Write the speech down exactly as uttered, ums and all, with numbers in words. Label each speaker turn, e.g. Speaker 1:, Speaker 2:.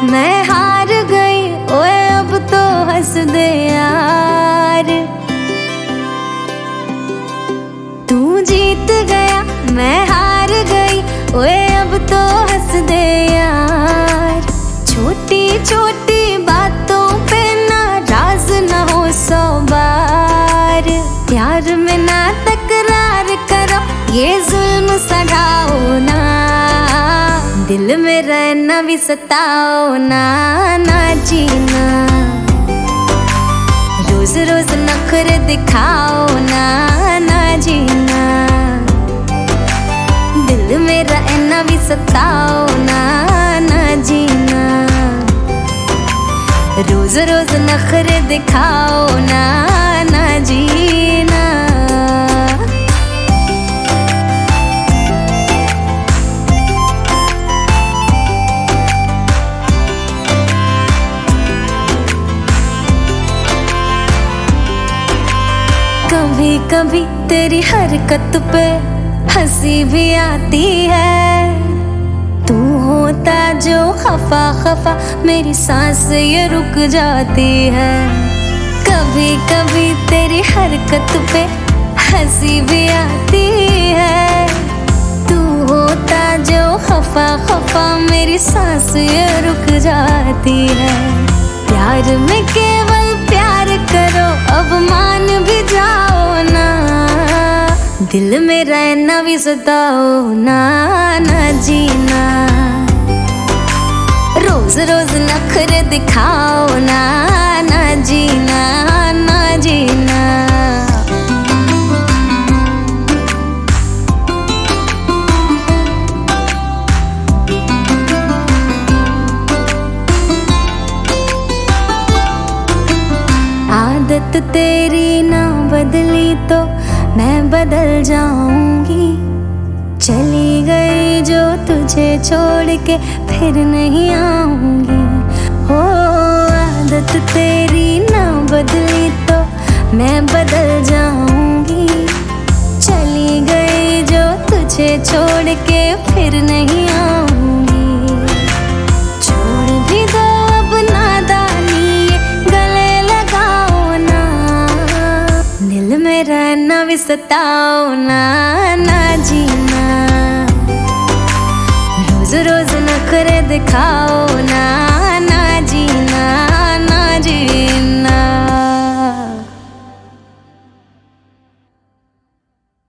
Speaker 1: मैं हार गई, ओए अब तो हंस दे यार। तू जीत गया, मैं हार गई, ओए अब तो हंस दे यार। छोटी छोटी बातों पे नाराज न हो सौ बार। प्यार में ना तकरार करो, ये जुल्म सढ़ाओ ना। दिल में रहना भी सताओ ना, ना जीना। रोज रोज नखरे दिखाओ ना, ना जीना। दिल में रहना भी सताओ ना, ना जीना। रोज रोज नखरे दिखाओ ना, ना जीना। कभी कभी तेरी हरकत पे हंसी भी आती है। तू होता जो खफा खफा, मेरी सांस ये रुक जाती है। कभी कभी तेरी हरकत पे हंसी भी आती है। तू होता जो खफा खफा, मेरी सांस ये रुक जाती है। प्यार में केवल प्यार करो, अब मान भी जाओ ना। दिल में रहना भी सताओ ना, ना जीना। रोज रोज नखरे दिखाओ ना, ना जीना, ना जीना। आदत तेरी ना बदली तो मैं बदल जाऊंगी। चली गई जो तुझे छोड़ के फिर नहीं आऊंगी। हो आदत तेरी ना बदली तो मैं बदल जाऊंगी। चली गई जो तुझे छोड़ के फिर नहीं आऊंगी। छोड़ भी दो अब नादानी, गले लगाओ ना। दिल में रहना भी सताओ ना, ना जीना। रोज रोज नखरे दिखाओ ना।